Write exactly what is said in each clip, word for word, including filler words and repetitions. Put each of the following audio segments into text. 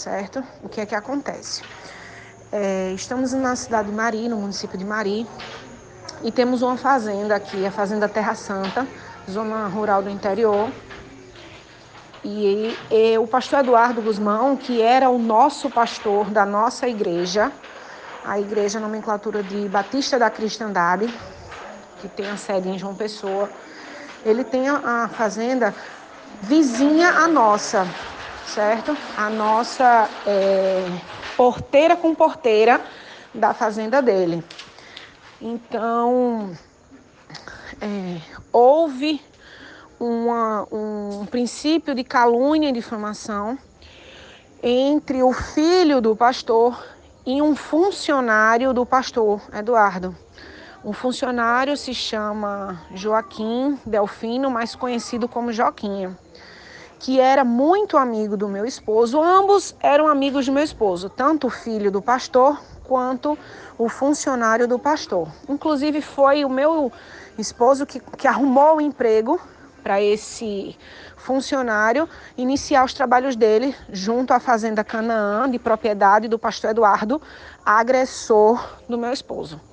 Certo? O que é que acontece? É, estamos na cidade de Mari, no município de Mari, e temos uma fazenda aqui, a Fazenda Terra Santa, zona rural do interior. E, e o pastor Eduardo Guzmão, que era o nosso pastor da nossa igreja, a igreja nomenclatura de Batista da Cristandade, que tem a sede em João Pessoa, ele tem a, a fazenda vizinha à nossa, certo? A nossa é, porteira com porteira da fazenda dele. Então, é, houve uma, um princípio de calúnia e difamação entre o filho do pastor e um funcionário do pastor Eduardo. Um funcionário se chama Joaquim Delfino, mais conhecido como Joquinha, que era muito amigo do meu esposo. Ambos eram amigos do meu esposo, tanto o filho do pastor quanto o funcionário do pastor. Inclusive foi o meu esposo que, que arrumou o emprego para esse funcionário iniciar os trabalhos dele junto à Fazenda Canaã, de propriedade do pastor Eduardo, agressor do meu esposo.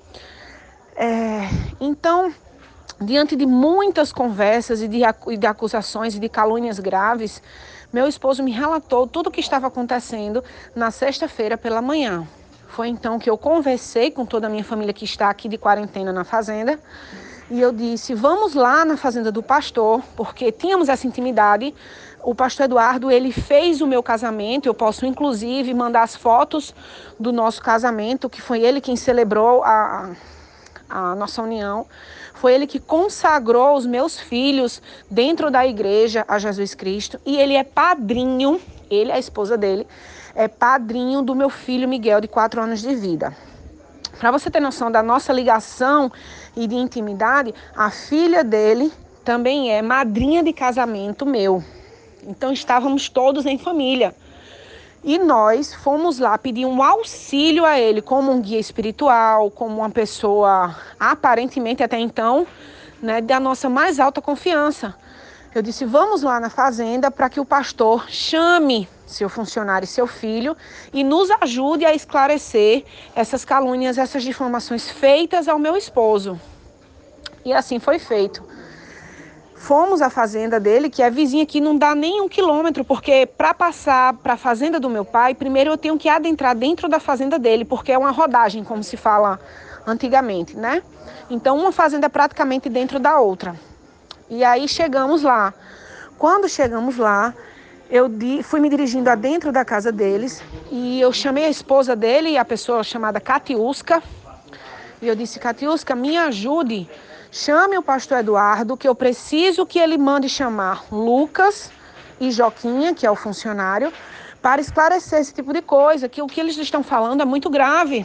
É, então, diante de muitas conversas e de, de acusações e de calúnias graves, meu esposo me relatou tudo o que estava acontecendo na sexta-feira pela manhã. Foi então que eu conversei com toda a minha família que está aqui de quarentena na fazenda, e eu disse, vamos lá na fazenda do pastor, porque tínhamos essa intimidade. O pastor Eduardo, ele fez o meu casamento, eu posso inclusive mandar as fotos do nosso casamento, que foi ele quem celebrou a... a nossa união, foi ele que consagrou os meus filhos dentro da igreja a Jesus Cristo, e ele é padrinho, ele, a esposa dele, é padrinho do meu filho Miguel, de quatro anos de vida. Para você ter noção da nossa ligação e de intimidade, a filha dele também é madrinha de casamento meu. Então estávamos todos em família. E nós fomos lá pedir um auxílio a ele, como um guia espiritual, como uma pessoa, aparentemente até então, né, da nossa mais alta confiança. Eu disse, vamos lá na fazenda para que o pastor chame seu funcionário e seu filho e nos ajude a esclarecer essas calúnias, essas difamações feitas ao meu esposo. E assim foi feito. Fomos à fazenda dele, que é vizinha aqui, não dá nem um quilômetro, porque para passar para a fazenda do meu pai, primeiro eu tenho que adentrar dentro da fazenda dele, porque é uma rodagem, como se fala antigamente, né? Então, uma fazenda é praticamente dentro da outra. E aí chegamos lá. Quando chegamos lá, eu di, fui me dirigindo adentro da casa deles e eu chamei a esposa dele, a pessoa chamada Catiusca, e eu disse, Catiusca, me ajude. Chame o pastor Eduardo, que eu preciso que ele mande chamar Lucas e Joquinha, que é o funcionário, para esclarecer esse tipo de coisa, que o que eles estão falando é muito grave.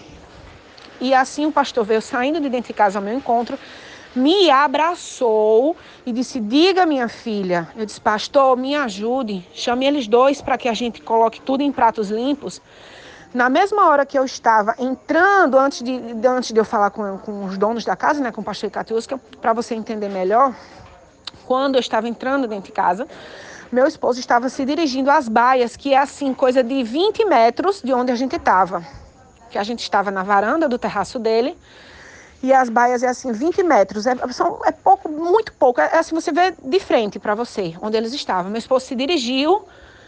E assim o pastor veio saindo de dentro de casa ao meu encontro, me abraçou e disse, diga minha filha. Eu disse, pastor, me ajude, chame eles dois para que a gente coloque tudo em pratos limpos. Na mesma hora que eu estava entrando, antes de, antes de eu falar com, com os donos da casa, né, com o pastor Catiusca, para você entender melhor, quando eu estava entrando dentro de casa, meu esposo estava se dirigindo às baias, que é assim, coisa de vinte metros de onde a gente estava. Que a gente estava na varanda do terraço dele, e as baias é assim, vinte metros, é, são, é pouco, muito pouco, é assim, você vê de frente para você, onde eles estavam. Meu esposo se dirigiu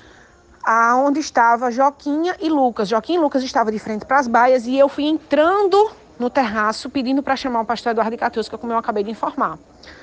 aonde estava Joquinha e Lucas. Joquinha e Lucas estavam de frente para as baias e eu fui entrando no terraço pedindo para chamar o pastor Eduardo Catiusca, como eu acabei de informar.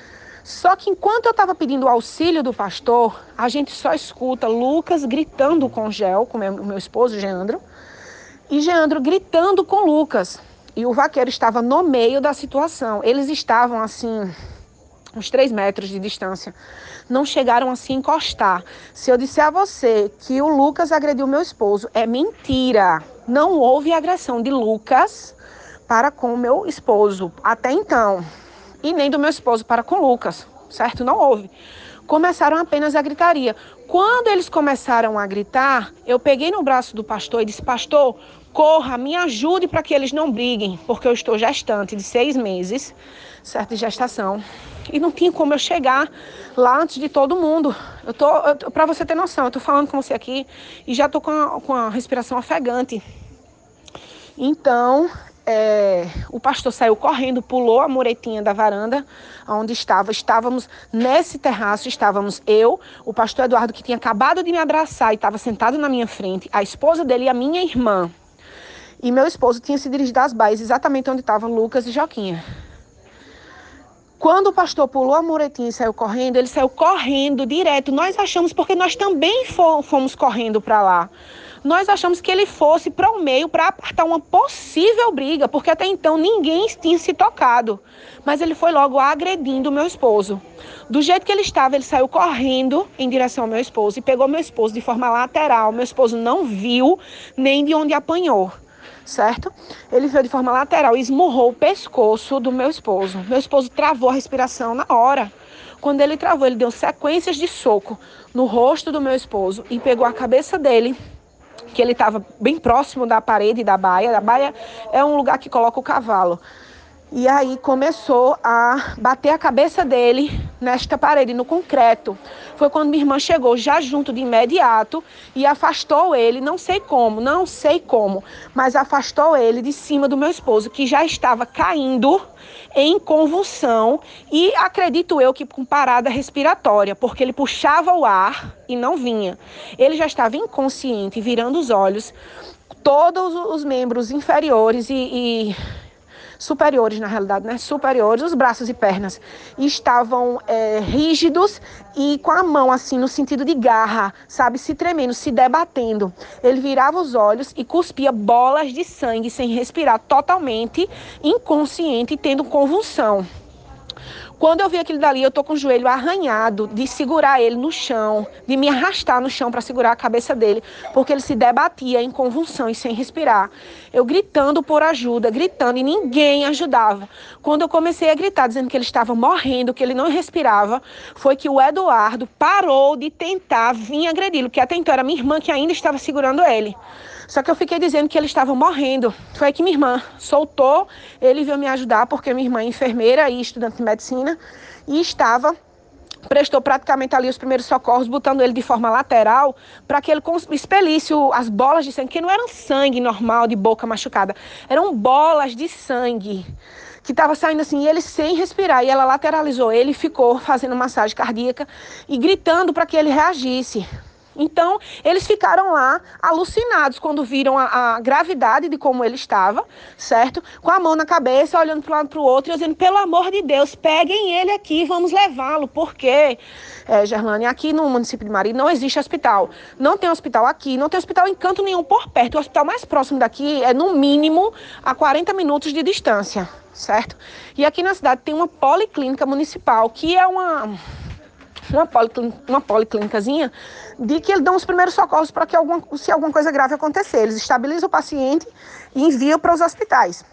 Só que enquanto eu estava pedindo o auxílio do pastor, a gente só escuta Lucas gritando com Gel, com o meu, meu esposo, Geandro, e Geandro gritando com Lucas. E o vaqueiro estava no meio da situação. Eles estavam assim, uns três metros de distância. Não chegaram a se encostar. Se eu disser a você que o Lucas agrediu meu esposo, é mentira. Não houve agressão de Lucas para com o meu esposo até então. E nem do meu esposo para com Lucas, certo? Não houve. Começaram apenas a gritaria. Quando eles começaram a gritar, eu peguei no braço do pastor e disse, pastor, corra, me ajude para que eles não briguem, porque eu estou gestante de seis meses, certo, de gestação. e não tinha como eu chegar lá antes de todo mundo. Eu tô, eu, pra você ter noção, eu tô falando com você aqui e já tô com a, com a respiração ofegante. Então, é, o pastor saiu correndo, pulou a muretinha da varanda onde estava. Estávamos nesse terraço, estávamos eu, o pastor Eduardo, que tinha acabado de me abraçar e estava sentado na minha frente, a esposa dele e a minha irmã. E meu esposo tinha se dirigido às baias, exatamente onde estavam Lucas e Joquinha. Quando o pastor pulou a muretinha e saiu correndo, ele saiu correndo direto. Nós achamos, porque nós também fomos correndo para lá. Nós achamos que ele fosse para o meio para apartar uma possível briga, porque até então ninguém tinha se tocado. Mas ele foi logo agredindo o meu esposo. Do jeito que ele estava, ele saiu correndo em direção ao meu esposo e pegou meu esposo de forma lateral. Meu esposo não viu nem de onde apanhou. Certo? Ele veio de forma lateral e esmurrou o pescoço do meu esposo. Meu esposo travou a respiração na hora. Quando ele travou, ele deu sequências de soco no rosto do meu esposo e pegou a cabeça dele, que ele estava bem próximo da parede da baia. A baia é um lugar que coloca o cavalo. E aí começou a bater a cabeça dele nesta parede, no concreto. Foi quando minha irmã chegou já junto de imediato e afastou ele, não sei como, não sei como, mas afastou ele de cima do meu esposo, que já estava caindo em convulsão e acredito eu que com parada respiratória, porque ele puxava o ar e não vinha. Ele já estava inconsciente, virando os olhos, todos os membros inferiores e... e superiores, na realidade, né? Superiores, os braços e pernas estavam é, rígidos e com a mão assim, no sentido de garra, sabe? Se tremendo, se debatendo. Ele virava os olhos e cuspia bolas de sangue sem respirar, totalmente inconsciente e tendo convulsão. Quando eu vi aquilo dali, eu tô com o joelho arranhado de segurar ele no chão, de me arrastar no chão para segurar a cabeça dele, porque ele se debatia em convulsão e sem respirar. Eu gritando por ajuda, gritando, e ninguém ajudava. Quando eu comecei a gritar, dizendo que ele estava morrendo, que ele não respirava, foi que o Eduardo parou de tentar vir agredi-lo, que até então era minha irmã que ainda estava segurando ele. Só que eu fiquei dizendo que ele estava morrendo. Foi aí que minha irmã soltou, ele veio me ajudar, porque minha irmã é enfermeira e estudante de medicina, e estava, prestou praticamente ali os primeiros socorros, botando ele de forma lateral, para que ele expelisse as bolas de sangue, que não eram sangue normal de boca machucada, eram bolas de sangue, que estava saindo assim, e ele sem respirar, e ela lateralizou ele e ficou fazendo massagem cardíaca e gritando para que ele reagisse. Então, eles ficaram lá alucinados quando viram a, a gravidade de como ele estava, certo? Com a mão na cabeça, olhando para um lado para o outro e dizendo, pelo amor de Deus, peguem ele aqui, vamos levá-lo. Porque, é, Gerlane, aqui no município de Mari não existe hospital. Não tem hospital aqui, não tem hospital em canto nenhum por perto. O hospital mais próximo daqui é, no mínimo, a quarenta minutos de distância, certo? E aqui na cidade tem uma policlínica municipal, que é uma... uma, policlínica, uma policlínicazinha, de que eles dão os primeiros socorros para que alguma, se alguma coisa grave acontecer. Eles estabilizam o paciente e enviam para os hospitais.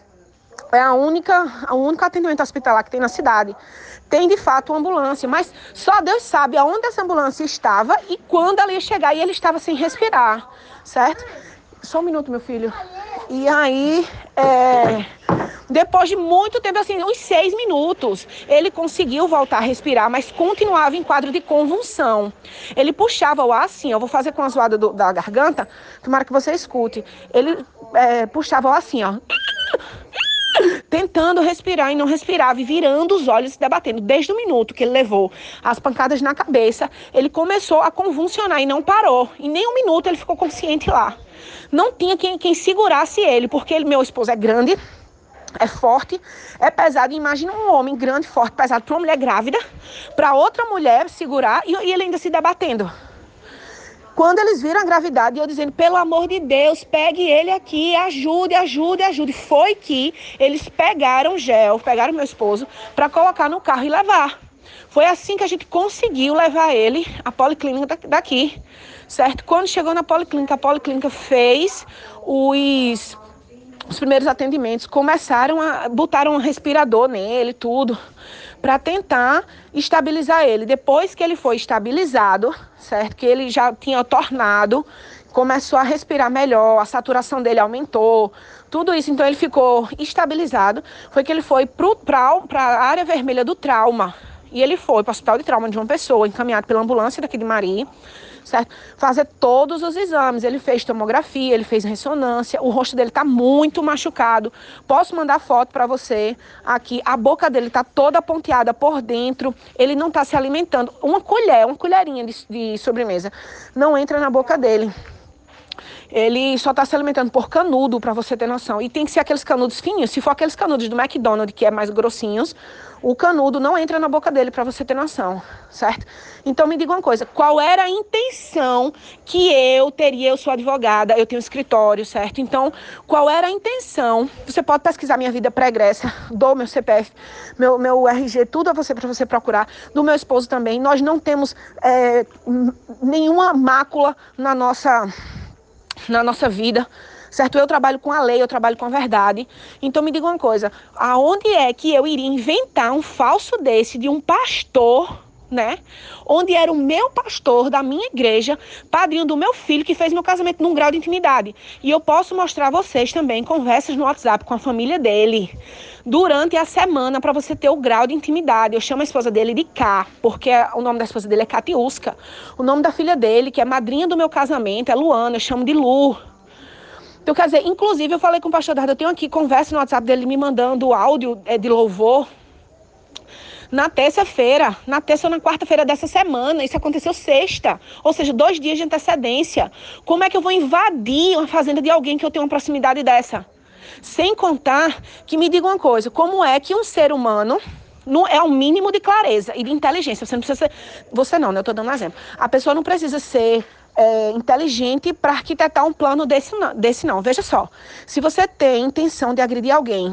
É a única, o único atendimento hospitalar que tem na cidade. Tem, de fato, uma ambulância, mas só Deus sabe aonde essa ambulância estava e quando ela ia chegar, e ele estava sem respirar, certo? Só um minuto, meu filho. E aí, é... depois de muito tempo, assim, uns seis minutos, ele conseguiu voltar a respirar, mas continuava em quadro de convulsão. Ele puxava o ar assim, eu vou fazer com a zoada do, da garganta, tomara que você escute. Ele é, puxava o ar assim, ó, tentando respirar e não respirava, e virando os olhos e se debatendo. Desde o minuto que ele levou as pancadas na cabeça, ele começou a convulsionar e não parou. Em nem um minuto ele ficou consciente lá. Não tinha quem, quem segurasse ele, porque ele, meu esposo é grande, é forte, é pesado. Imagina um homem grande, forte, pesado, para uma mulher grávida, para outra mulher segurar e, e ele ainda se debatendo. Quando eles viram a gravidade, eu dizendo, pelo amor de Deus, pegue ele aqui, ajude, ajude, ajude. Foi que eles pegaram gel, pegaram meu esposo, para colocar no carro e levar. Foi assim que a gente conseguiu levar ele à policlínica daqui, certo? Quando chegou na policlínica, a policlínica fez os... os primeiros atendimentos, começaram a botar um respirador nele, tudo, para tentar estabilizar ele. Depois que ele foi estabilizado, certo? Que ele já tinha tornado, começou a respirar melhor, a saturação dele aumentou, tudo isso. Então ele ficou estabilizado. Foi que ele foi para a área vermelha do trauma. E ele foi para o Hospital de Trauma de João Pessoa, encaminhado pela ambulância daqui de Mari, certo? Fazer todos os exames. Ele fez tomografia, ele fez ressonância, o rosto dele tá muito machucado. Posso mandar foto para você aqui. A boca dele tá toda ponteada por dentro. Ele não tá se alimentando. Uma colher, uma colherinha de, de sobremesa não entra na boca dele. Ele só está se alimentando por canudo, para você ter noção. E tem que ser aqueles canudos fininhos. Se for aqueles canudos do McDonald's, que é mais grossinhos, o canudo não entra na boca dele, para você ter noção, certo? Então me diga uma coisa, qual era a intenção que eu teria? Eu sou advogada, eu tenho escritório, certo? Então, qual era a intenção? Você pode pesquisar minha vida pregressa, dou meu C P F, meu, meu R G, tudo a você, para você procurar, do meu esposo também. Nós não temos é, nenhuma mácula na nossa... na nossa vida, certo? Eu trabalho com a lei, eu trabalho com a verdade. Então me diga uma coisa, aonde é que eu iria inventar um falso desse de um pastor, né? Onde era o meu pastor da minha igreja, padrinho do meu filho, que fez meu casamento num grau de intimidade. E eu posso mostrar a vocês também conversas no WhatsApp com a família dele durante a semana, para você ter o grau de intimidade. Eu chamo a esposa dele de K, porque o nome da esposa dele é Catiusca. O nome da filha dele, que é madrinha do meu casamento, é Luana, eu chamo de Lu. Então, quer dizer, inclusive eu falei com o pastor Dardo, eu tenho aqui conversa no WhatsApp dele me mandando áudio é, de louvor na terça-feira, na terça ou na quarta-feira dessa semana. Isso aconteceu sexta, ou seja, dois dias de antecedência. Como é que eu vou invadir uma fazenda de alguém que eu tenho uma proximidade dessa? Sem contar que, me diga uma coisa, como é que um ser humano, não, é o mínimo de clareza e de inteligência, você não precisa ser, você não, né, eu estou dando um exemplo, a pessoa não precisa ser é, inteligente para arquitetar um plano desse não, desse não, veja só, se você tem intenção de agredir alguém,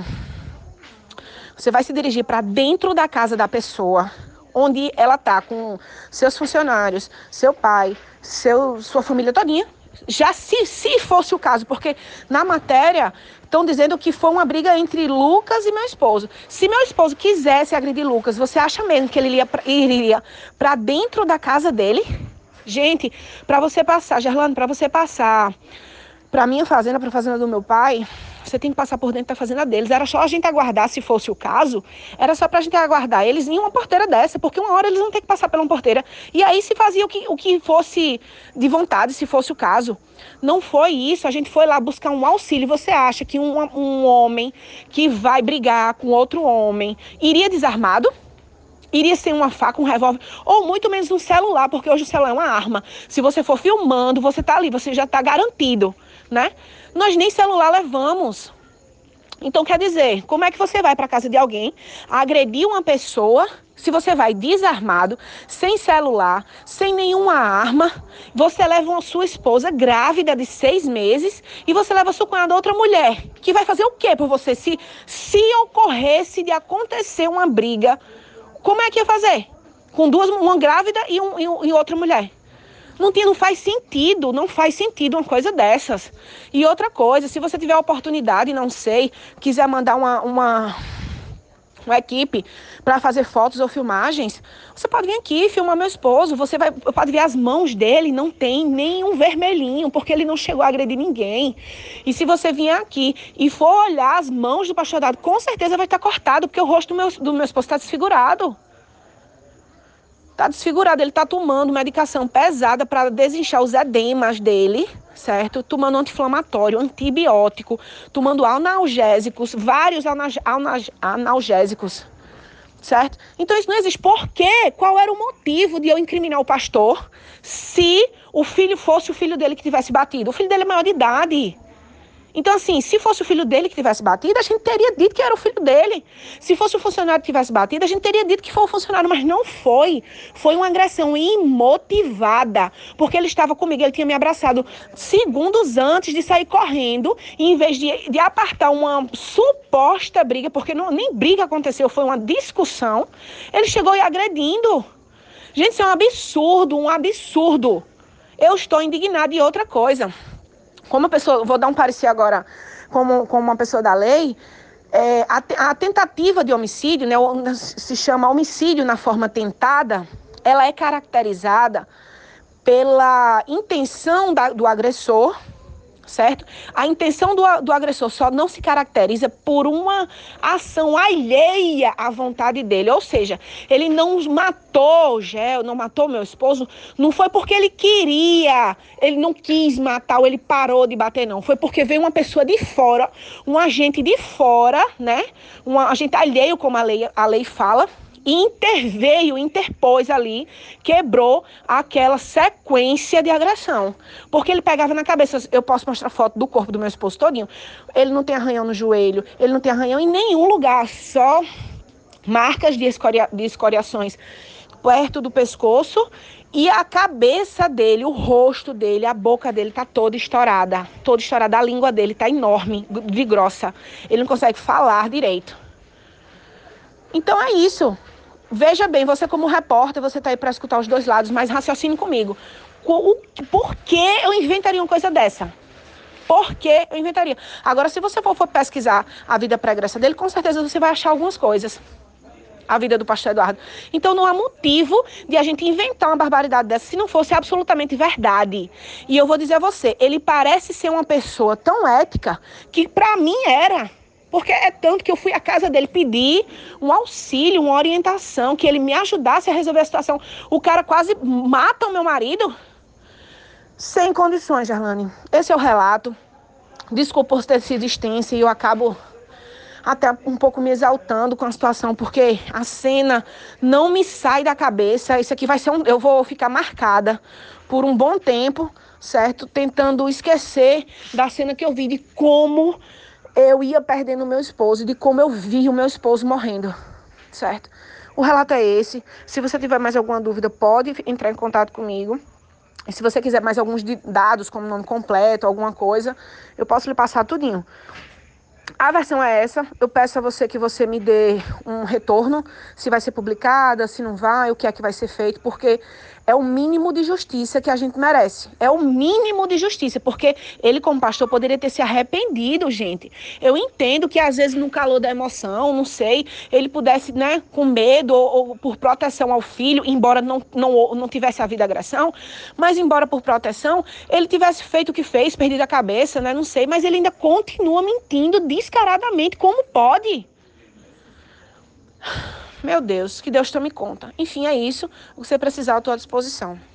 você vai se dirigir para dentro da casa da pessoa, onde ela está com seus funcionários, seu pai, seu, sua família todinha, já se, se fosse o caso, porque na matéria estão dizendo que foi uma briga entre Lucas e meu esposo. Se meu esposo quisesse agredir Lucas, você acha mesmo que ele iria pra, iria para dentro da casa dele? Gente, para você passar, Gerlane, para você passar para minha fazenda, para a fazenda do meu pai, você tem que passar por dentro da fazenda deles. Era só a gente aguardar, se fosse o caso, era só pra gente aguardar eles em uma porteira dessa, porque uma hora eles vão ter que passar pela uma porteira. E aí se fazia o que, o que fosse de vontade, se fosse o caso. Não foi isso, a gente foi lá buscar um auxílio. Você acha que um, um homem que vai brigar com outro homem iria desarmado? Iria ser uma faca, um revólver, ou muito menos um celular, porque hoje o celular é uma arma. Se você for filmando, você tá ali, você já tá garantido, né? Nós nem celular levamos. Então, quer dizer, como é que você vai para casa de alguém, agredir uma pessoa, se você vai desarmado, sem celular, sem nenhuma arma, você leva uma sua esposa grávida de seis meses e você leva sua cunhada outra mulher, que vai fazer o quê por você? Se, se ocorresse de acontecer uma briga, como é que ia fazer? Com duas, uma grávida e, um, e, um, e outra mulher. Não, tinha, não faz sentido, não faz sentido uma coisa dessas. E outra coisa, se você tiver a oportunidade, não sei, quiser mandar uma, uma, uma equipe para fazer fotos ou filmagens, você pode vir aqui filmar meu esposo, você vai, pode ver as mãos dele, não tem nenhum vermelhinho, porque ele não chegou a agredir ninguém. E se você vier aqui e for olhar as mãos do pastor Dado, com certeza vai estar cortado, porque o rosto do meu, do meu esposo está desfigurado. Tá desfigurado, ele tá tomando medicação pesada para desinchar os edemas dele, certo? Tomando anti-inflamatório, antibiótico, tomando analgésicos, vários analgésicos, certo? Então isso não existe. Por quê? Qual era o motivo de eu incriminar o pastor se o filho fosse o filho dele que tivesse batido? O filho dele é maior de idade. Então, assim, se fosse o filho dele que tivesse batido, a gente teria dito que era o filho dele. Se fosse o funcionário que tivesse batido, a gente teria dito que foi o funcionário, mas não foi. Foi uma agressão imotivada, porque ele estava comigo, ele tinha me abraçado segundos antes de sair correndo, e em vez de, de apartar uma suposta briga, porque não, nem briga aconteceu, foi uma discussão, ele chegou e agredindo. Gente, isso é um absurdo, um absurdo. Eu estou indignada. E outra coisa, como uma pessoa, vou dar um parecer agora, como, como uma pessoa da lei, é, a, a tentativa de homicídio, né, se chama homicídio na forma tentada, ela é caracterizada pela intenção da, do agressor, certo? A intenção do, do agressor só não se caracteriza por uma ação alheia à vontade dele, ou seja, ele não matou o Gel, não matou meu esposo, não foi porque ele queria, ele não quis matar ou ele parou de bater, não, foi porque veio uma pessoa de fora, um agente de fora, né, um agente alheio, como a lei, a lei fala, e interveio, interpôs ali, quebrou aquela sequência de agressão. Porque ele pegava na cabeça, eu posso mostrar foto do corpo do meu esposo todinho, ele não tem arranhão no joelho, ele não tem arranhão em nenhum lugar, só marcas de, escoria, de escoriações perto do pescoço e a cabeça dele, o rosto dele, a boca dele tá toda estourada, toda estourada, a língua dele tá enorme, de grossa, ele não consegue falar direito. Então é isso. Veja bem, você como repórter, você está aí para escutar os dois lados, mas raciocine comigo. Por que eu inventaria uma coisa dessa? Por que eu inventaria? Agora, se você for, for pesquisar a vida pregressa dele, com certeza você vai achar algumas coisas. A vida do pastor Eduardo. Então não há motivo de a gente inventar uma barbaridade dessa se não fosse absolutamente verdade. E eu vou dizer a você, ele parece ser uma pessoa tão ética que para mim era... Porque é tanto que eu fui à casa dele pedir um auxílio, uma orientação, que ele me ajudasse a resolver a situação. O cara quase mata o meu marido. Sem condições, Gerlane. Esse é o relato. Desculpa por ter sido extensa e eu acabo até um pouco me exaltando com a situação, porque a cena não me sai da cabeça. Isso aqui vai ser um... Eu vou ficar marcada por um bom tempo, certo? Tentando esquecer da cena que eu vi de como... eu ia perdendo o meu esposo, de como eu vi o meu esposo morrendo, certo? O relato é esse. Se você tiver mais alguma dúvida, pode entrar em contato comigo. E se você quiser mais alguns dados, como nome completo, alguma coisa, eu posso lhe passar tudinho. A versão é essa. Eu peço a você que você me dê um retorno, se vai ser publicada, se não vai, o que é que vai ser feito, porque é o mínimo de justiça que a gente merece. É o mínimo de justiça, porque ele, como pastor, poderia ter se arrependido, gente. Eu entendo que, às vezes, no calor da emoção, não sei, ele pudesse, né, com medo ou, ou por proteção ao filho, embora não, não, não tivesse havido agressão, mas embora por proteção, ele tivesse feito o que fez, perdido a cabeça, né, não sei, mas ele ainda continua mentindo descaradamente. Como pode? Meu Deus, que Deus tome conta. Enfim, é isso. O que você precisar, eu estou à disposição.